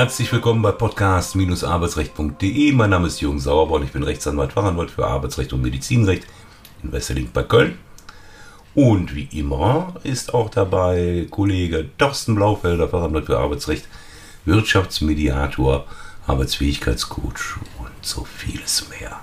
Herzlich willkommen bei podcast-arbeitsrecht.de. Mein Name ist Jürgen Sauerborn, ich bin Rechtsanwalt, Fachanwalt für Arbeitsrecht und Medizinrecht in Westerlinck bei Köln. Und wie immer ist auch dabei Kollege Thorsten Blaufelder, Fachanwalt für Arbeitsrecht, Wirtschaftsmediator, Arbeitsfähigkeitscoach und so vieles mehr.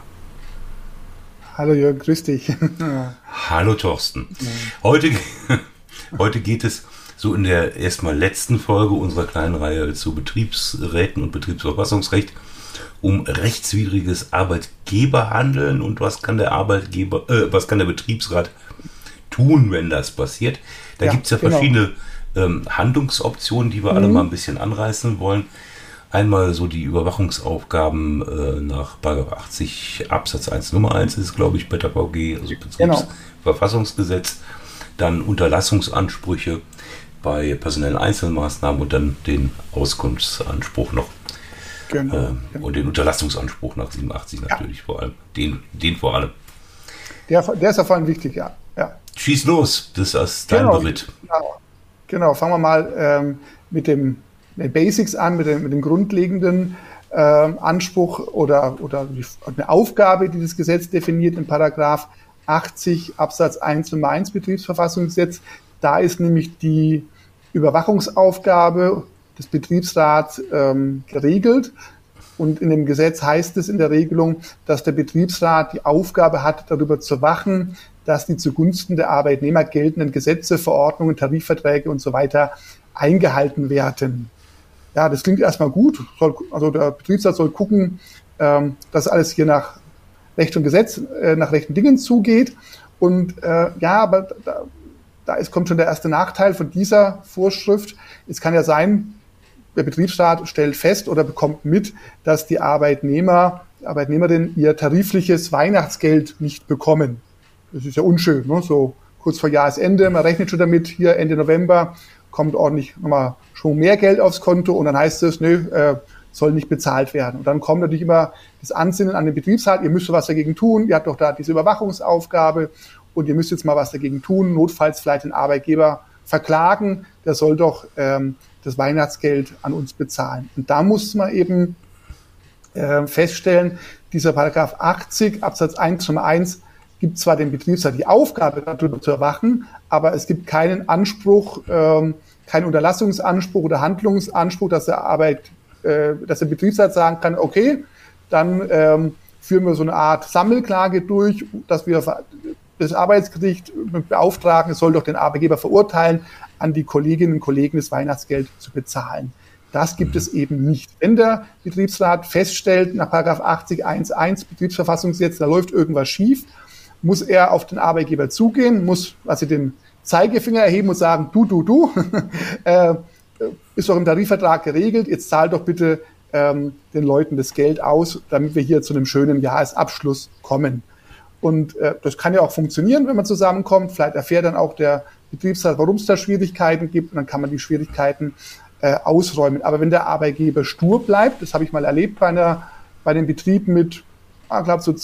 Hallo Jürgen, grüß dich. Hallo Thorsten. Heute geht es so in der erstmal letzten Folge unserer kleinen Reihe zu Betriebsräten und Betriebsverfassungsrecht um rechtswidriges Arbeitgeberhandeln und was kann der Betriebsrat tun, wenn das passiert. Da gibt es ja verschiedene Handlungsoptionen, die wir alle mal ein bisschen anreißen wollen. Einmal so die Überwachungsaufgaben nach § 80 Absatz 1 Nummer 1 ist, glaube ich, BetterVG, also Betriebsverfassungsgesetz. Dann Unterlassungsansprüche bei personellen Einzelmaßnahmen und dann den Auskunftsanspruch noch. Und den Unterlassungsanspruch nach 87 natürlich vor allem. Den vor allem. Der ist ja vor allem wichtig, ja. Schieß los, das ist dein Bericht. Genau, fangen wir mal mit den Basics an, mit dem grundlegenden Anspruch oder eine Aufgabe, die das Gesetz definiert in Paragraph 80 Absatz 1 Nummer 1 Betriebsverfassungsgesetz. Da ist nämlich die Überwachungsaufgabe des Betriebsrats geregelt. Und in dem Gesetz heißt es in der Regelung, dass der Betriebsrat die Aufgabe hat, darüber zu wachen, dass die zugunsten der Arbeitnehmer geltenden Gesetze, Verordnungen, Tarifverträge und so weiter eingehalten werden. Ja, das klingt erstmal gut. Also der Betriebsrat soll gucken, dass alles hier nach Recht und Gesetz, nach rechten Dingen zugeht. Und aber kommt schon der erste Nachteil von dieser Vorschrift. Es kann ja sein, der Betriebsrat stellt fest oder bekommt mit, dass die Arbeitnehmerinnen ihr tarifliches Weihnachtsgeld nicht bekommen. Das ist ja unschön, ne? So kurz vor Jahresende, man rechnet schon damit, hier Ende November kommt ordentlich nochmal schon mehr Geld aufs Konto und dann heißt es, soll nicht bezahlt werden. Und dann kommt natürlich immer das Ansinnen an den Betriebsrat, ihr müsst was dagegen tun, ihr habt doch da diese Überwachungsaufgabe und ihr müsst jetzt mal was dagegen tun, notfalls vielleicht den Arbeitgeber verklagen, der soll doch das Weihnachtsgeld an uns bezahlen. Und da muss man eben feststellen, dieser Paragraph 80 Absatz 1 Nummer 1 gibt zwar dem Betriebsrat die Aufgabe, darüber zu erwachen, aber es gibt keinen Anspruch, keinen Unterlassungsanspruch oder Handlungsanspruch, dass der Betriebsrat sagen kann, okay, dann führen wir so eine Art Sammelklage durch, dass wir das Arbeitsgericht beauftragen, es soll doch den Arbeitgeber verurteilen, an die Kolleginnen und Kollegen das Weihnachtsgeld zu bezahlen. Das gibt es eben nicht. Wenn der Betriebsrat feststellt, nach § 80 1.1 Betriebsverfassungsgesetz, da läuft irgendwas schief, muss er auf den Arbeitgeber zugehen, muss den Zeigefinger erheben und sagen, du, ist doch im Tarifvertrag geregelt, jetzt zahl doch bitte den Leuten das Geld aus, damit wir hier zu einem schönen Jahresabschluss kommen. Und das kann ja auch funktionieren, wenn man zusammenkommt. Vielleicht erfährt dann auch der Betriebsrat, warum es da Schwierigkeiten gibt, und dann kann man die Schwierigkeiten ausräumen. Aber wenn der Arbeitgeber stur bleibt, das habe ich mal erlebt bei den Betrieben mit, ich glaube, so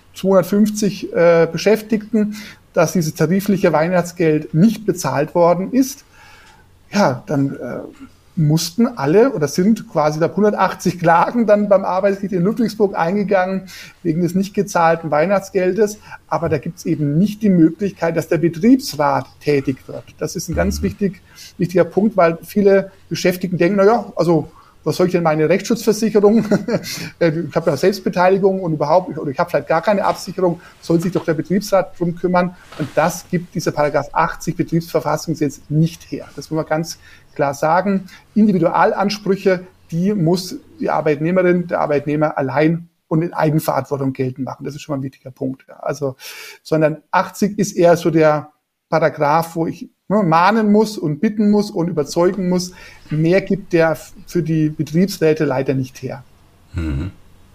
250 Beschäftigten, dass dieses tarifliche Weihnachtsgeld nicht bezahlt worden ist, ja, dann mussten alle oder sind quasi da 180 Klagen dann beim Arbeitsgericht in Ludwigsburg eingegangen wegen des nicht gezahlten Weihnachtsgeldes. Aber da gibt es eben nicht die Möglichkeit, dass der Betriebsrat tätig wird. Das ist ein ganz wichtiger Punkt, weil viele Beschäftigten denken, was soll ich denn meine Rechtsschutzversicherung? Ich habe ja Selbstbeteiligung und oder ich habe vielleicht gar keine Absicherung, soll sich doch der Betriebsrat drum kümmern. Und das gibt dieser Paragraph 80 Betriebsverfassungsgesetz nicht her. Das muss man ganz klar sagen. Individualansprüche, die muss die Arbeitnehmerin, der Arbeitnehmer allein und in Eigenverantwortung geltend machen. Das ist schon mal ein wichtiger Punkt. Ja. Sondern 80 ist eher so der Paragraph, wo ich mahnen muss und bitten muss und überzeugen muss. Mehr gibt der für die Betriebsräte leider nicht her. Mhm.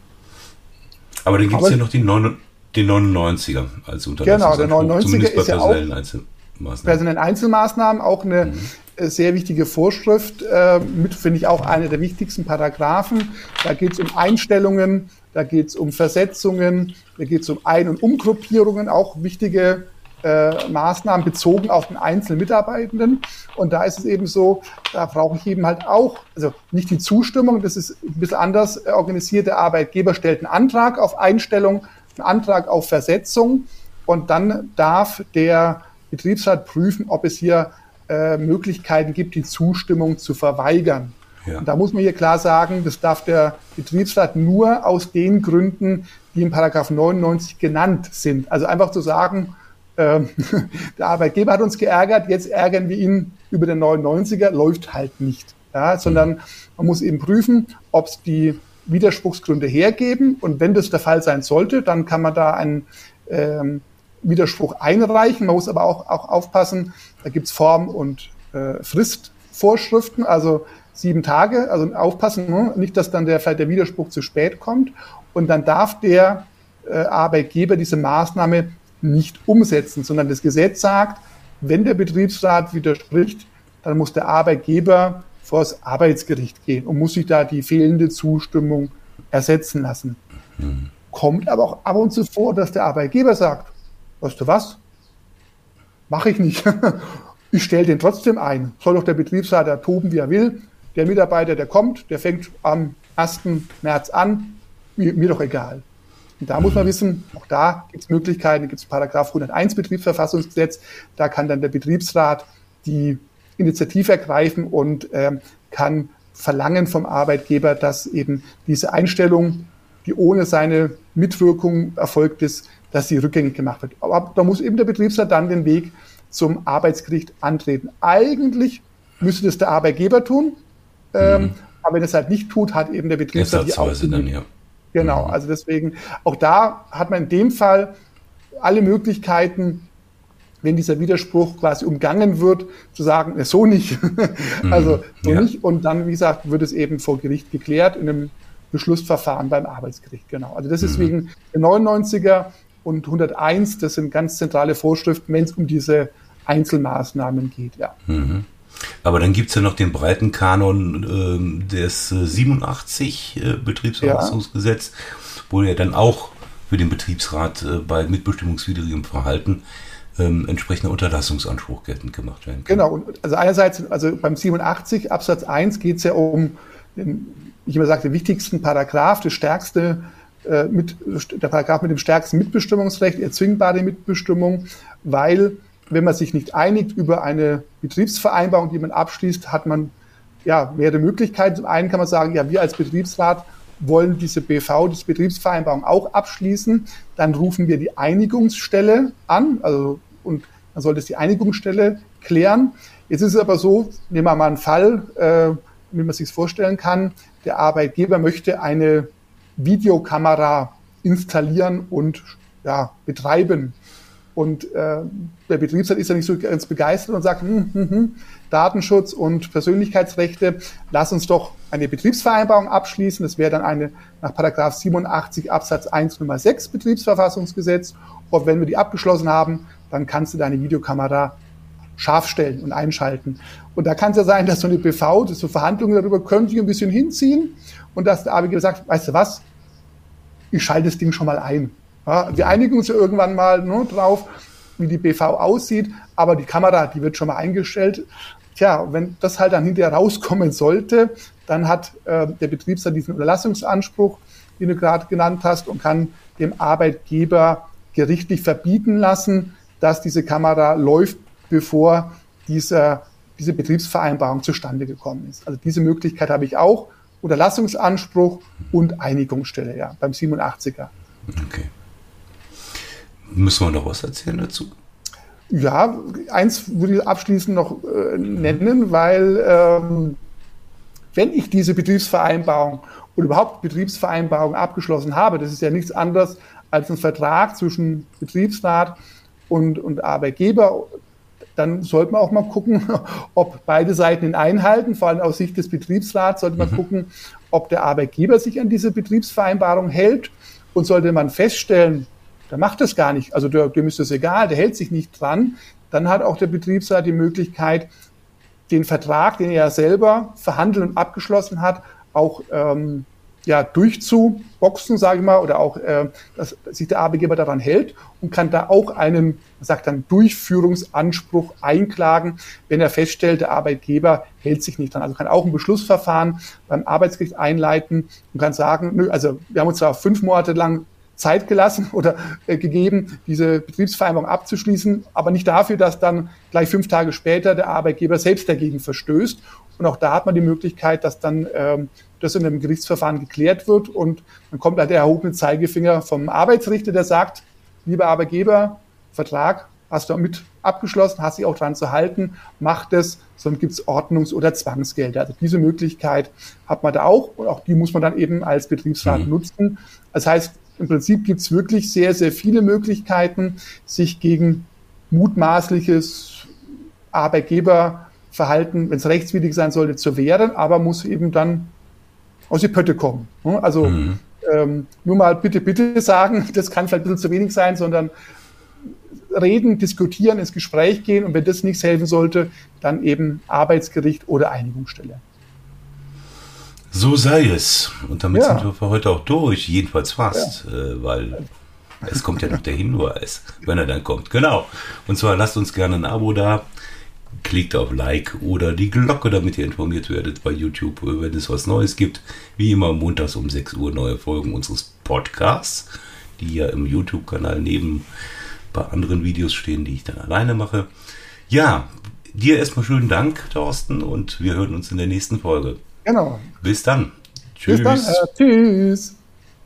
Aber dann gibt es ja noch den 99er als Unterlassungsanspruch. Genau, der 99er ist ja auch personellen Einzelmaßnahmen, auch eine sehr wichtige Vorschrift, finde ich auch eine der wichtigsten Paragraphen. Da geht es um Einstellungen, da geht es um Versetzungen, da geht es um Ein- und Umgruppierungen, auch wichtige Maßnahmen bezogen auf den einzelnen Mitarbeitenden. Und da ist es eben so, da brauche ich eben halt auch, also nicht die Zustimmung, das ist ein bisschen anders organisiert. Der Arbeitgeber stellt einen Antrag auf Einstellung, einen Antrag auf Versetzung und dann darf der Betriebsrat prüfen, ob es hier Möglichkeiten gibt, die Zustimmung zu verweigern. Ja. Und da muss man hier klar sagen, das darf der Betriebsrat nur aus den Gründen, die in § 99 genannt sind. Also einfach zu sagen, der Arbeitgeber hat uns geärgert, jetzt ärgern wir ihn über den 99er, läuft halt nicht. Ja, sondern man muss eben prüfen, ob es die Widerspruchsgründe hergeben. Und wenn das der Fall sein sollte, dann kann man da einen Widerspruch einreichen. Man muss aber auch aufpassen, da gibt es Form- und Fristvorschriften, also 7 Tage, also aufpassen, ne? Nicht, dass dann vielleicht der Widerspruch zu spät kommt. Und dann darf der Arbeitgeber diese Maßnahme nicht umsetzen, sondern das Gesetz sagt, wenn der Betriebsrat widerspricht, dann muss der Arbeitgeber vor das Arbeitsgericht gehen und muss sich da die fehlende Zustimmung ersetzen lassen. Kommt aber auch ab und zu vor, dass der Arbeitgeber sagt, weißt du was, mache ich nicht. Ich stelle den trotzdem ein. Soll doch der Betriebsrat da toben, wie er will. Der Mitarbeiter, der kommt, der fängt am 1. März an, mir doch egal. Und da muss man wissen, auch da gibt es Möglichkeiten, gibt es § 101 Betriebsverfassungsgesetz, da kann dann der Betriebsrat die Initiative ergreifen und kann verlangen vom Arbeitgeber, dass eben diese Einstellung, die ohne seine Mitwirkung erfolgt ist, dass sie rückgängig gemacht wird. Aber da muss eben der Betriebsrat dann den Weg zum Arbeitsgericht antreten. Eigentlich müsste das der Arbeitgeber tun, aber wenn er es halt nicht tut, hat eben der Betriebsrat die dann, ja. Genau, also deswegen, auch da hat man in dem Fall alle Möglichkeiten, wenn dieser Widerspruch quasi umgangen wird, zu sagen, so nicht, also so nicht. Und dann, wie gesagt, wird es eben vor Gericht geklärt in einem Beschlussverfahren beim Arbeitsgericht. Genau, also das ist wegen der 99er und 101, das sind ganz zentrale Vorschriften, wenn es um diese Einzelmaßnahmen geht, ja. Aber dann gibt es ja noch den breiten Kanon des 87 Betriebsverfassungsgesetz, wo ja dann auch für den Betriebsrat bei mitbestimmungswidrigem Verhalten entsprechender Unterlassungsanspruch geltend gemacht werden kann. Genau, und also einerseits, also beim 87 Absatz 1 geht es ja um den, ich immer sage, den wichtigsten Paragraph, das stärkste der Paragraph mit dem stärksten Mitbestimmungsrecht, erzwingbare Mitbestimmung, weil wenn man sich nicht einigt über eine Betriebsvereinbarung, die man abschließt, hat man ja mehrere Möglichkeiten. Zum einen kann man sagen, ja, wir als Betriebsrat wollen diese Betriebsvereinbarung auch abschließen. Dann rufen wir die Einigungsstelle an, und dann sollte es die Einigungsstelle klären. Jetzt ist es aber so, nehmen wir mal einen Fall, wie man sich es vorstellen kann. Der Arbeitgeber möchte eine Videokamera installieren und betreiben. Und der Betriebsrat ist ja nicht so ganz begeistert und sagt, Datenschutz und Persönlichkeitsrechte, lass uns doch eine Betriebsvereinbarung abschließen. Das wäre dann eine nach § 87 Absatz 1 Nummer 6 Betriebsverfassungsgesetz. Und wenn wir die abgeschlossen haben, dann kannst du deine Videokamera scharf stellen und einschalten. Und da kann es ja sein, dass so eine BV, dass so Verhandlungen darüber können sich ein bisschen hinziehen und dass der Arbeitgeber sagt, weißt du was, ich schalte das Ding schon mal ein. Ja, wir einigen uns ja irgendwann mal drauf, wie die BV aussieht, aber die Kamera, die wird schon mal eingestellt. Tja, wenn das halt dann hinterher rauskommen sollte, dann hat der Betriebsrat diesen Unterlassungsanspruch, den du gerade genannt hast, und kann dem Arbeitgeber gerichtlich verbieten lassen, dass diese Kamera läuft, bevor diese Betriebsvereinbarung zustande gekommen ist. Also diese Möglichkeit habe ich auch, Unterlassungsanspruch und Einigungsstelle, ja, beim 87er. Okay. Müssen wir noch was erzählen dazu? Ja, eins würde ich abschließend noch nennen, weil wenn ich diese Betriebsvereinbarung oder überhaupt Betriebsvereinbarung abgeschlossen habe, das ist ja nichts anderes als ein Vertrag zwischen Betriebsrat und Arbeitgeber, dann sollte man auch mal gucken, ob beide Seiten ihn einhalten. Vor allem aus Sicht des Betriebsrats sollte man gucken, ob der Arbeitgeber sich an diese Betriebsvereinbarung hält, und sollte man feststellen, der macht das gar nicht, also dem ist das egal, der hält sich nicht dran, dann hat auch der Betriebsrat die Möglichkeit, den Vertrag, den er selber verhandelt und abgeschlossen hat, auch durchzuboxen, sage ich mal, oder auch, dass sich der Arbeitgeber daran hält und kann da auch einen, man sagt dann, Durchführungsanspruch einklagen, wenn er feststellt, der Arbeitgeber hält sich nicht dran. Also kann auch ein Beschlussverfahren beim Arbeitsgericht einleiten und kann sagen, nö, also wir haben uns zwar 5 Monate lang Zeit gelassen oder gegeben, diese Betriebsvereinbarung abzuschließen, aber nicht dafür, dass dann gleich 5 Tage später der Arbeitgeber selbst dagegen verstößt. Und auch da hat man die Möglichkeit, dass dann das in einem Gerichtsverfahren geklärt wird und dann kommt halt der erhobene Zeigefinger vom Arbeitsrichter, der sagt, lieber Arbeitgeber, Vertrag hast du mit abgeschlossen, hast dich auch dran zu halten, mach das, sonst gibt es Ordnungs- oder Zwangsgelder. Also diese Möglichkeit hat man da auch und auch die muss man dann eben als Betriebsrat nutzen. Das heißt, im Prinzip gibt es wirklich sehr, sehr viele Möglichkeiten, sich gegen mutmaßliches Arbeitgeberverhalten, wenn es rechtswidrig sein sollte, zu wehren, aber muss eben dann aus die Pötte kommen. Also nur mal bitte, bitte sagen, das kann vielleicht ein bisschen zu wenig sein, sondern reden, diskutieren, ins Gespräch gehen und wenn das nichts helfen sollte, dann eben Arbeitsgericht oder Einigungsstelle. So sei es. Und damit sind wir für heute auch durch, jedenfalls fast, weil es kommt ja noch der Hinweis, wenn er dann kommt. Genau. Und zwar lasst uns gerne ein Abo da, klickt auf Like oder die Glocke, damit ihr informiert werdet bei YouTube, wenn es was Neues gibt. Wie immer montags um 6 Uhr neue Folgen unseres Podcasts, die ja im YouTube-Kanal neben bei anderen Videos stehen, die ich dann alleine mache. Ja, dir erstmal schönen Dank, Thorsten, und wir hören uns in der nächsten Folge. Genau. Bis dann. Tschüss. Bis dann. Tschüss.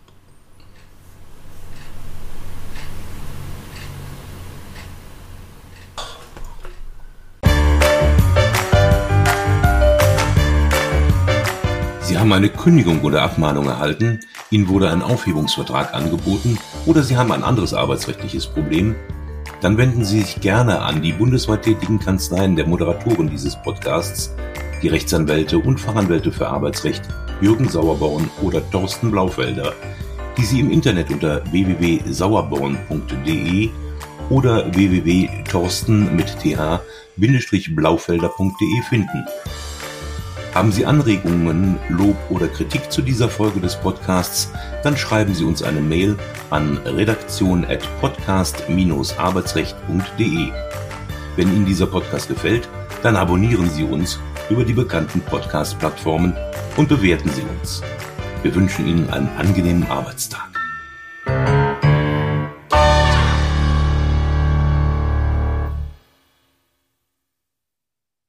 Sie haben eine Kündigung oder Abmahnung erhalten, Ihnen wurde ein Aufhebungsvertrag angeboten oder Sie haben ein anderes arbeitsrechtliches Problem, dann wenden Sie sich gerne an die bundesweit tätigen Kanzleien der Moderatoren dieses Podcasts, die Rechtsanwälte und Fachanwälte für Arbeitsrecht Jürgen Sauerborn oder Thorsten Blaufelder, die Sie im Internet unter www.sauerborn.de oder www.thorsten-blaufelder.de finden. Haben Sie Anregungen, Lob oder Kritik zu dieser Folge des Podcasts, dann schreiben Sie uns eine Mail an redaktion@podcast-arbeitsrecht.de. Wenn Ihnen dieser Podcast gefällt, dann abonnieren Sie uns über die bekannten Podcast-Plattformen und bewerten Sie uns. Wir wünschen Ihnen einen angenehmen Arbeitstag.